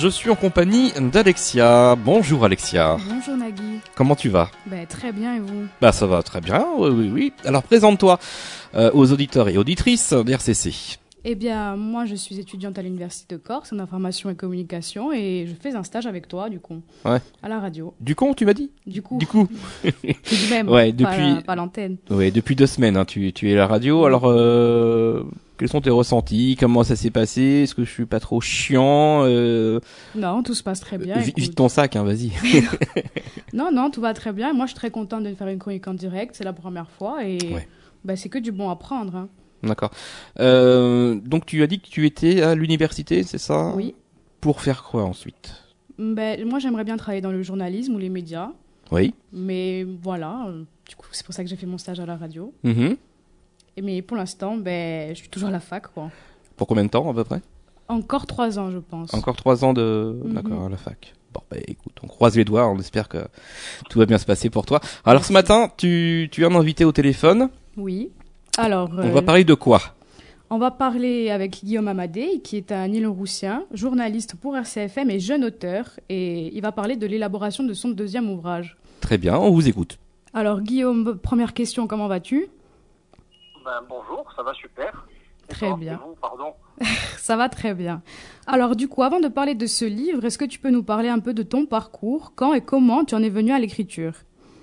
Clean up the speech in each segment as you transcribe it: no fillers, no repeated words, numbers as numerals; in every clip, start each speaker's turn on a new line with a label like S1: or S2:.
S1: je suis en compagnie d'Alexia. Bonjour Alexia.
S2: Bonjour Nagui.
S1: Comment tu vas ?
S2: Très bien et vous ?
S1: Ça va très bien, oui. Alors présente-toi aux auditeurs et auditrices d'RCC.
S2: Eh bien, moi je suis étudiante à l'Université de Corse en information et communication et je fais un stage avec toi du coup,
S1: Ouais.
S2: à la radio.
S1: Du con, tu m'as dit ?
S2: Du coup.
S1: Tout
S2: de même,
S1: ouais,
S2: pas l'antenne.
S1: Ouais, depuis 2 semaines, hein, tu es à la radio. Alors, quels sont tes ressentis ? Comment ça s'est passé ? Est-ce que je suis pas trop chiant ?
S2: Non, tout se passe très bien.
S1: Vite ton sac, hein, vas-y.
S2: Non, tout va très bien. Moi, je suis très contente de faire une chronique en direct. C'est la première fois et
S1: ouais.
S2: C'est que du bon à prendre. Hein.
S1: D'accord. Donc, tu as dit que tu étais à l'université, c'est ça ?
S2: Oui.
S1: Pour faire quoi ensuite ?
S2: Moi, j'aimerais bien travailler dans le journalisme ou les médias.
S1: Oui.
S2: Mais voilà, du coup, c'est pour ça que j'ai fait mon stage à la radio.
S1: Mm-hmm.
S2: Mais pour l'instant, je suis toujours à la fac, quoi.
S1: Pour combien de temps, à peu près ?
S2: Encore 3 ans, je pense.
S1: Encore 3 ans de... D'accord, à la fac. Bon, écoute, on croise les doigts, on espère que tout va bien se passer pour toi. Alors,
S2: Merci.
S1: ce matin, tu as un invité au téléphone.
S2: Oui. Alors...
S1: On va parler de quoi ?
S2: On va parler avec Guillaume Amadé, qui est un Île-Roussien, journaliste pour RCFM et jeune auteur. Et il va parler de l'élaboration de son 2e ouvrage.
S1: Très bien, on vous écoute.
S2: Alors, Guillaume, première question, comment vas-tu ?
S3: Bonjour, ça va super.
S2: Très bien.
S3: Vous, pardon.
S2: Ça va très bien. Alors du coup, avant de parler de ce livre, est-ce que tu peux nous parler un peu de ton parcours ? Quand et comment tu en es venu à l'écriture ?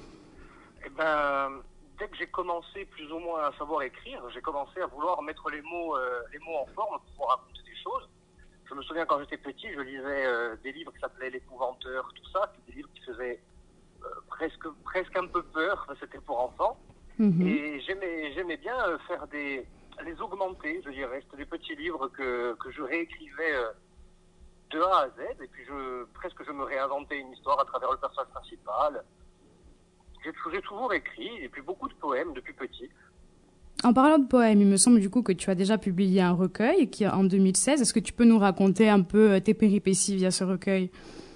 S3: Dès que j'ai commencé plus ou moins à savoir écrire, j'ai commencé à vouloir mettre les mots en forme pour pouvoir raconter des choses. Je me souviens quand j'étais petit, je lisais des livres qui s'appelaient L'Épouvanteur, tout ça. C'était des livres qui faisaient presque un peu peur, c'était pour enfants.
S2: Mhm.
S3: Et j'aimais bien faire les augmenter, je dirais. C'était des petits livres que je réécrivais de A à Z, et puis je me réinventais une histoire à travers le personnage principal. J'ai toujours écrit, et puis beaucoup de poèmes depuis petit.
S2: En parlant de poèmes, il me semble du coup que tu as déjà publié un recueil qui en 2016. Est-ce que tu peux nous raconter un peu tes péripéties via ce recueil ?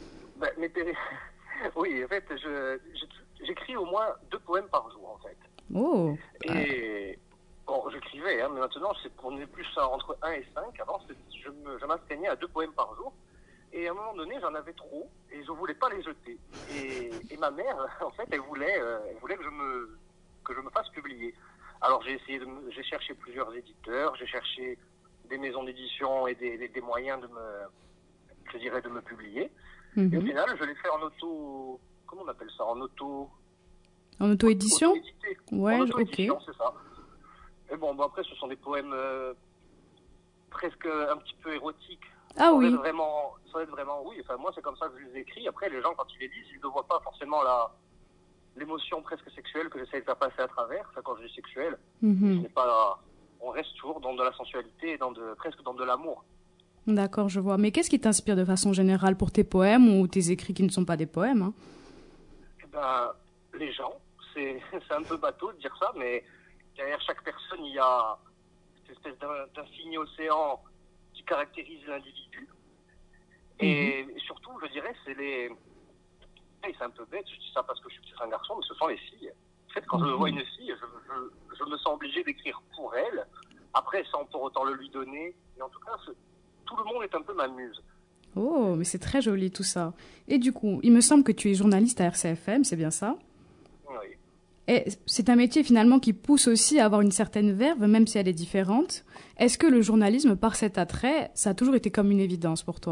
S3: Oui, en fait, j'écris au moins 2 poèmes par jour, en fait.
S2: Oh.
S3: Et bon, j'écrivais, mais maintenant, on est plus entre 1 et 5. Avant, je m'astreignais à 2 poèmes par jour. Et à un moment donné, j'en avais trop et je voulais pas les jeter. Et ma mère, en fait, elle voulait que je me fasse publier. Alors j'ai cherché plusieurs éditeurs, j'ai cherché des maisons d'édition et des moyens de me publier.
S2: Mhm.
S3: Et au final, je l'ai fait en comment on appelle ça, en
S2: auto-édition ?
S3: auto-édité.
S2: Ouais,
S3: En auto-édition,
S2: ok.
S3: c'est ça. Et après, ce sont des poèmes presque un petit peu érotiques.
S2: Ah oui.
S3: Sans être vraiment, oui. Enfin, moi, c'est comme ça que je les écris. Après, les gens, quand ils les lisent, ils ne voient pas forcément l'émotion presque sexuelle que j'essaie de faire passer à travers. Enfin, quand je dis sexuelle,
S2: Mhm.
S3: ce n'est pas, on reste toujours dans de la sensualité et presque dans de l'amour.
S2: D'accord, je vois. Mais qu'est-ce qui t'inspire de façon générale pour tes poèmes ou tes écrits qui ne sont pas des poèmes, hein ?
S3: Les gens, c'est un peu bateau de dire ça, mais derrière chaque personne, il y a cette espèce d'infini océan qui caractérise l'individu. Et surtout, je dirais, c'est un peu bête, je dis ça parce que je suis un garçon, mais ce sont les filles. En fait, quand je vois une fille, je me sens obligé d'écrire pour elle, après sans pour autant le lui donner. Mais en tout cas, tout le monde est un peu ma muse.
S2: Oh, mais c'est très joli tout ça. Et du coup, il me semble que tu es journaliste à RCFM, c'est bien ça ?
S3: Oui.
S2: Et c'est un métier finalement qui pousse aussi à avoir une certaine verve, même si elle est différente. Est-ce que le journalisme, par cet attrait, ça a toujours été comme une évidence pour toi ?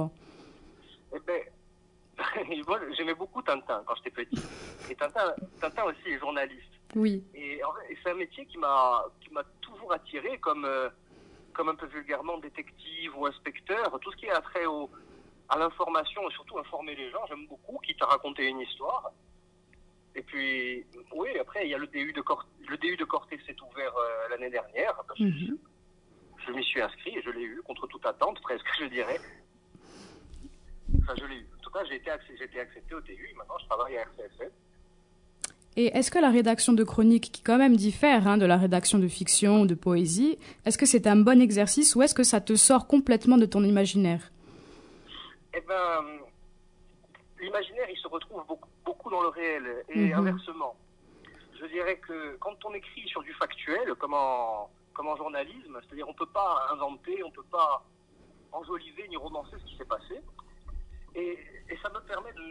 S3: Moi, j'aimais beaucoup Tintin quand j'étais petit. Et Tintin aussi est journaliste.
S2: Oui.
S3: Et c'est un métier qui m'a toujours attiré, comme un peu vulgairement détective ou inspecteur. Tout ce qui est attrait à l'information et surtout informer les gens, j'aime beaucoup, quitte à raconter une histoire. Et puis, oui, après, il y a le DU de Corté qui s'est ouvert l'année dernière. Je m'y suis inscrit et je l'ai eu, contre toute attente, presque, je dirais. Enfin, je l'ai eu. En tout cas, j'ai été accepté au DU et maintenant je travaille à RCFM.
S2: Et est-ce que la rédaction de chroniques, qui quand même diffère de la rédaction de fiction ou de poésie, est-ce que c'est un bon exercice ou est-ce que ça te sort complètement de ton imaginaire ?
S3: L'imaginaire, il se retrouve beaucoup dans le réel et inversement. Je dirais que quand on écrit sur du factuel, comme en journalisme, c'est-à-dire on ne peut pas inventer, on ne peut pas enjoliver ni romancer ce qui s'est passé.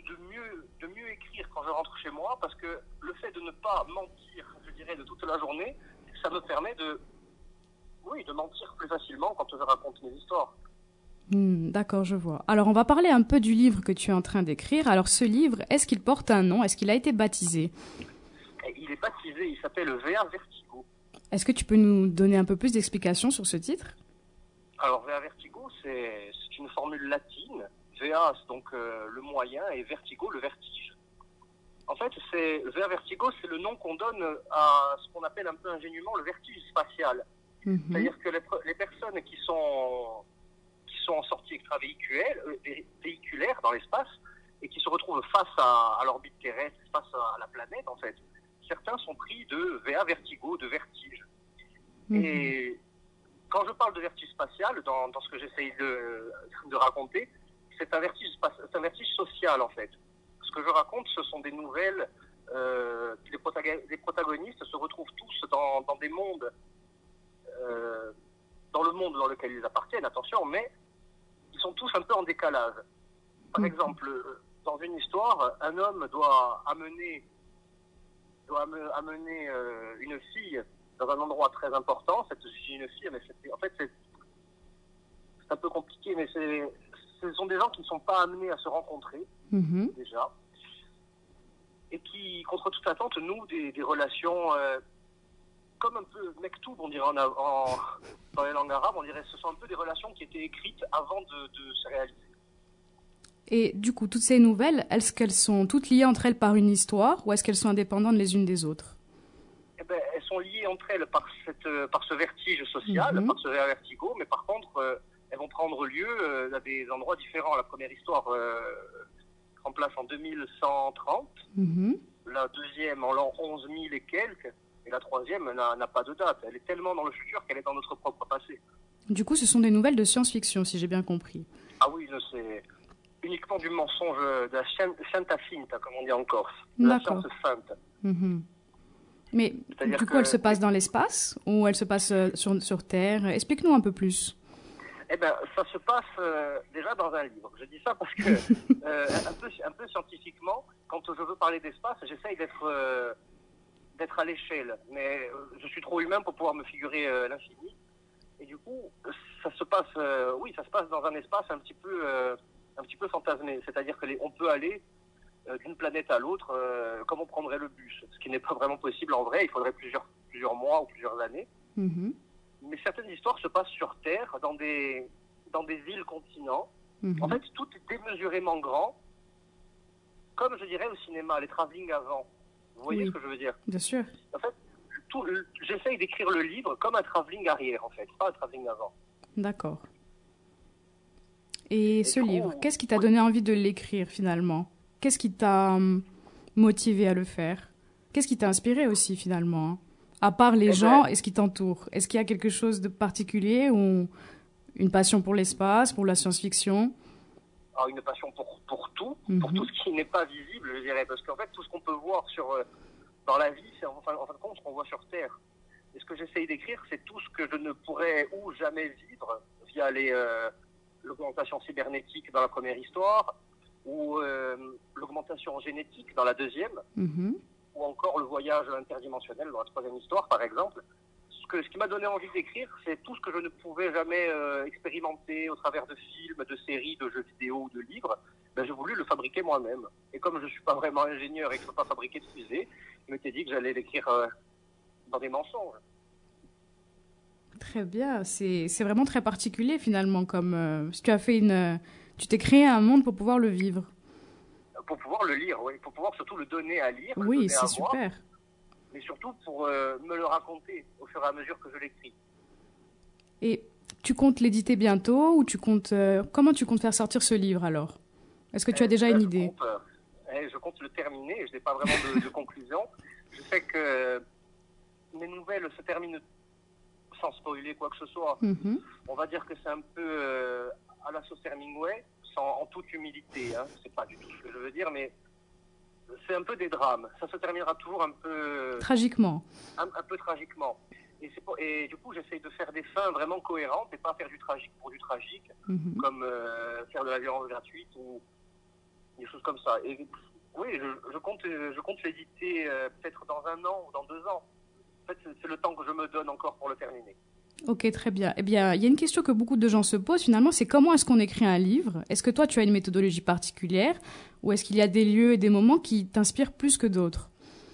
S3: de mieux écrire quand je rentre chez moi, parce que le fait de ne pas mentir, je dirais, de toute la journée, ça me permet de mentir plus facilement quand je raconte mes histoires.
S2: D'accord, je vois. Alors, on va parler un peu du livre que tu es en train d'écrire. Alors, ce livre, est-ce qu'il porte un nom? Est-ce qu'il a été baptisé?
S3: Et il est baptisé, il s'appelle VA Vertigo.
S2: Est-ce que tu peux nous donner un peu plus d'explications sur ce titre?
S3: Alors, VA Vertigo, c'est une formule latine. VA, c'est donc le moyen, et Vertigo, le vertige. En fait, VA Vertigo, c'est le nom qu'on donne à ce qu'on appelle un peu ingénument le vertige spatial. C'est-à-dire que les personnes qui sont en sortie véhiculaire dans l'espace et qui se retrouvent face à l'orbite terrestre, face à la planète, en fait, certains sont pris de VA Vertigo, de vertige. Et quand je parle de vertige spatial, dans ce que j'essaye de raconter, c'est un vertige social, en fait. Ce que je raconte, ce sont des nouvelles. Les protagonistes se retrouvent tous dans des mondes, dans le monde dans lequel ils appartiennent, attention, mais ils sont tous un peu en décalage. Par exemple, dans une histoire, un homme doit amener une fille dans un endroit très important. Cette une fille, mais c'est un peu compliqué, mais ce sont des gens qui ne sont pas amenés à se rencontrer, déjà, et qui, contre toute attente, nouent des relations comme un peu mektoub, on dirait dans les langues arabes, on dirait ce sont un peu des relations qui étaient écrites avant de se réaliser.
S2: Et du coup, toutes ces nouvelles, est-ce qu'elles sont toutes liées entre elles par une histoire ou est-ce qu'elles sont indépendantes les unes des autres?
S3: Eh ben, elles sont liées entre elles par ce vertige social, par ce vertigo, mais par contre, elles vont prendre lieu à des endroits différents. La première histoire prend place en 2130, la deuxième en l'an 11 000 et quelques, et la troisième n'a pas de date. Elle est tellement dans le futur qu'elle est dans notre propre passé.
S2: Du coup, ce sont des nouvelles de science-fiction, si j'ai bien compris.
S3: Ah oui, c'est uniquement du mensonge, de la scienza finta, comme on dit en Corse. De la science sainte.
S2: Mais du coup, elle se passe dans l'espace ou elle se passe sur Terre? Explique-nous un peu plus.
S3: Eh ben, ça se passe déjà dans un livre. Je dis ça parce que, un peu scientifiquement, quand je veux parler d'espace, j'essaye d'être à l'échelle. Mais je suis trop humain pour pouvoir me figurer l'infini. Et du coup, ça se passe dans un espace un petit peu fantasmé. C'est-à-dire qu'on peut aller d'une planète à l'autre comme on prendrait le bus. Ce qui n'est pas vraiment possible en vrai. Il faudrait plusieurs mois ou plusieurs années. Mais certaines histoires se passent sur Terre, dans des îles-continents. En fait, tout est démesurément grand, comme je dirais au cinéma, les travelling avant. Vous voyez ce que je veux dire?
S2: Bien sûr.
S3: En fait, j'essaye d'écrire le livre comme un travelling arrière, en fait, pas un travelling avant.
S2: D'accord. Et ce livre, qu'est-ce qui t'a donné envie de l'écrire finalement? Qu'est-ce qui t'a motivé à le faire? Qu'est-ce qui t'a inspiré aussi finalement? À part les gens et ce qui t'entoure, est-ce qu'il y a quelque chose de particulier ou une passion pour l'espace, pour la science-fiction?
S3: Alors, une passion pour tout ce qui n'est pas visible, je dirais, parce qu'en fait, tout ce qu'on peut voir dans la vie, c'est en fin de compte ce qu'on voit sur Terre. Et ce que j'essaye d'écrire, c'est tout ce que je ne pourrais jamais vivre via l'augmentation cybernétique dans la première histoire, ou l'augmentation génétique dans la deuxième, ou encore le voyage interdimensionnel dans la troisième histoire, par exemple. Ce qui m'a donné envie d'écrire, c'est tout ce que je ne pouvais jamais expérimenter au travers de films, de séries, de jeux vidéo ou de livres. Ben, j'ai voulu le fabriquer moi-même. Et comme je ne suis pas vraiment ingénieur et que je ne peux pas fabriquer de fusée, je m'étais dit que j'allais l'écrire dans des mensonges.
S2: Très bien, c'est vraiment très particulier finalement, comme si tu t'es créé un monde pour pouvoir le vivre.
S3: Pour pouvoir le lire, oui, pour pouvoir surtout le donner à lire.
S2: Oui, c'est super.
S3: Mais surtout pour me le raconter au fur et à mesure que je l'écris. Et
S2: tu comptes l'éditer bientôt ou comment tu comptes faire sortir ce livre alors? Est-ce que tu as déjà une idée?
S3: Je compte le terminer, je n'ai pas vraiment de conclusion. Je sais que mes nouvelles se terminent sans spoiler quoi que ce soit. On va dire que c'est un peu à la sauce Hemingway, en toute humilité. C'est pas du tout ce que je veux dire, mais c'est un peu des drames. Ça se terminera toujours un peu...
S2: Tragiquement.
S3: Un peu tragiquement. Et du coup, j'essaye de faire des fins vraiment cohérentes et pas faire du tragique pour du tragique, comme faire de la violence gratuite ou des choses comme ça. Et oui, je compte l'éditer peut-être dans 1 an ou dans 2 ans. En fait, c'est le temps que je me donne encore pour le terminer.
S2: Ok, très bien. Eh bien, il y a une question que beaucoup de gens se posent finalement, c'est comment est-ce qu'on écrit un livre? Est-ce que toi, tu as une méthodologie particulière ou est-ce qu'il y a des lieux et des moments qui t'inspirent plus que d'autres?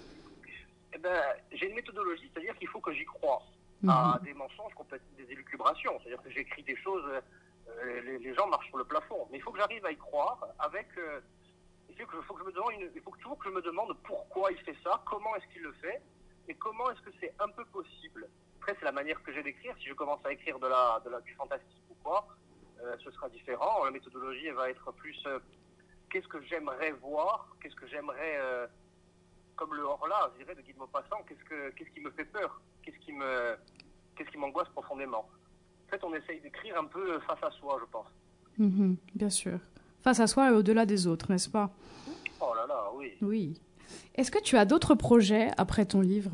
S3: Eh ben, j'ai une méthodologie, c'est-à-dire qu'il faut que j'y croie à des mensonges, des élucubrations. C'est-à-dire que j'écris des choses, les gens marchent sur le plafond. Mais il faut que j'arrive à y croire avec... il faut toujours que je me demande pourquoi il fait ça, comment est-ce qu'il le fait et comment est-ce que c'est un peu possible. Après, c'est la manière que j'ai d'écrire. Si je commence à écrire du fantastique ou quoi, ce sera différent. La méthodologie, elle va être plus qu'est-ce que j'aimerais voir, qu'est-ce que j'aimerais, comme le hors-là, je dirais, de Guy de Maupassant, qu'est-ce qui me fait peur, qu'est-ce qui m'angoisse profondément. En fait, on essaye d'écrire un peu face à soi, je pense.
S2: Bien sûr. Face à soi et au-delà des autres, n'est-ce pas?
S3: Oh là là, oui.
S2: Oui. Est-ce que tu as d'autres projets après ton livre?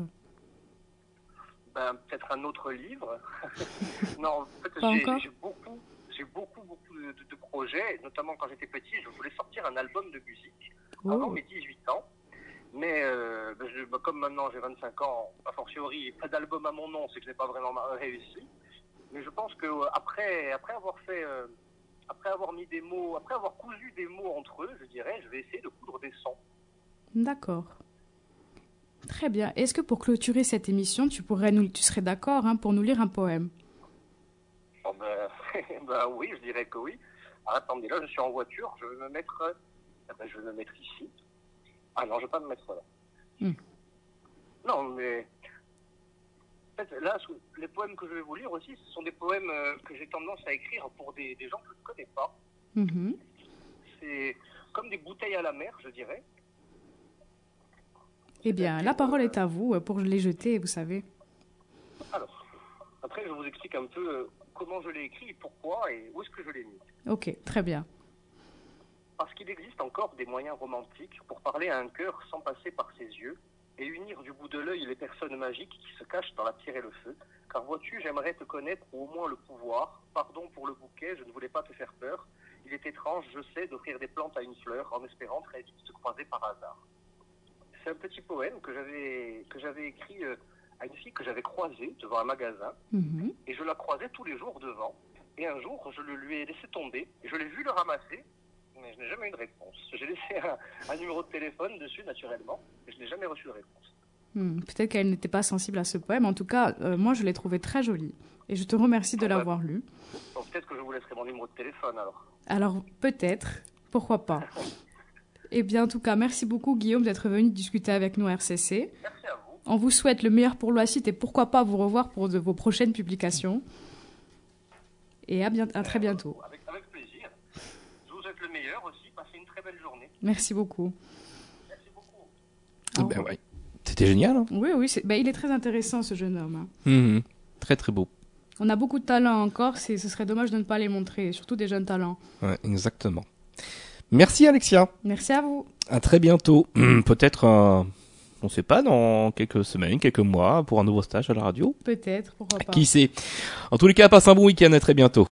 S3: Peut-être un autre livre. Non, en fait, j'ai beaucoup de projets, notamment quand j'étais petit, je voulais sortir un album de musique avant mes 18 ans. Mais comme maintenant j'ai 25 ans, a fortiori, pas d'album à mon nom, c'est que je n'ai pas vraiment réussi. Mais je pense que après avoir mis des mots, après avoir cousu des mots entre eux, je dirais, je vais essayer de coudre des sons.
S2: D'accord. Très bien. Est-ce que pour clôturer cette émission, tu serais d'accord pour nous lire un poème?
S3: Oh oui, je dirais que oui. Alors, attendez, là je suis en voiture, je vais me mettre ici. Ah non, je ne vais pas me mettre là. Non, mais en fait, là, les poèmes que je vais vous lire aussi, ce sont des poèmes que j'ai tendance à écrire pour des gens que je ne connais pas. C'est comme des bouteilles à la mer, je dirais.
S2: Eh bien, la parole est à vous pour les jeter, vous savez.
S3: Alors, après, je vous explique un peu comment je l'ai écrit, pourquoi et où est-ce que je l'ai mis.
S2: Ok, très bien.
S3: Parce qu'il existe encore des moyens romantiques pour parler à un cœur sans passer par ses yeux et unir du bout de l'œil les personnes magiques qui se cachent dans la pierre et le feu. Car vois-tu, j'aimerais te connaître ou au moins le pouvoir. Pardon pour le bouquet, je ne voulais pas te faire peur. Il est étrange, je sais, d'offrir des plantes à une fleur en espérant très vite se croiser par hasard. C'est un petit poème que j'avais écrit à une fille que j'avais croisée devant un magasin. Et je la croisais tous les jours devant. Et un jour, je le lui ai laissé tomber. Et je l'ai vu le ramasser, mais je n'ai jamais eu de réponse. J'ai laissé un numéro de téléphone dessus, naturellement, mais je n'ai jamais reçu de réponse.
S2: Peut-être qu'elle n'était pas sensible à ce poème. En tout cas, moi, je l'ai trouvé très joli. Et je te remercie de l'avoir lu.
S3: Donc, peut-être que je vous laisserai mon numéro de téléphone, alors.
S2: Alors, peut-être. Pourquoi pas. Eh bien, en tout cas, merci beaucoup, Guillaume, d'être venu discuter avec nous à RCC.
S3: Merci à vous.
S2: On vous souhaite le meilleur pour l'Oacite et pourquoi pas vous revoir pour vos prochaines publications. Et à très bientôt.
S3: Avec plaisir. Je vous souhaite le meilleur aussi. Passez une très belle journée.
S2: Merci beaucoup.
S3: Merci beaucoup.
S1: Ouais. C'était génial. Hein.
S2: Oui, il est très intéressant, ce jeune homme.
S1: Très, très beau.
S2: On a beaucoup de talents encore. Ce serait dommage de ne pas les montrer, surtout des jeunes talents.
S1: Ouais, exactement. Merci, Alexia.
S2: Merci à vous.
S1: À très bientôt. Peut-être, on ne sait pas, dans quelques semaines, quelques mois, pour un nouveau stage à la radio.
S2: Peut-être, pourquoi pas.
S1: Qui sait. En tous les cas, passe un bon week-end. À très bientôt.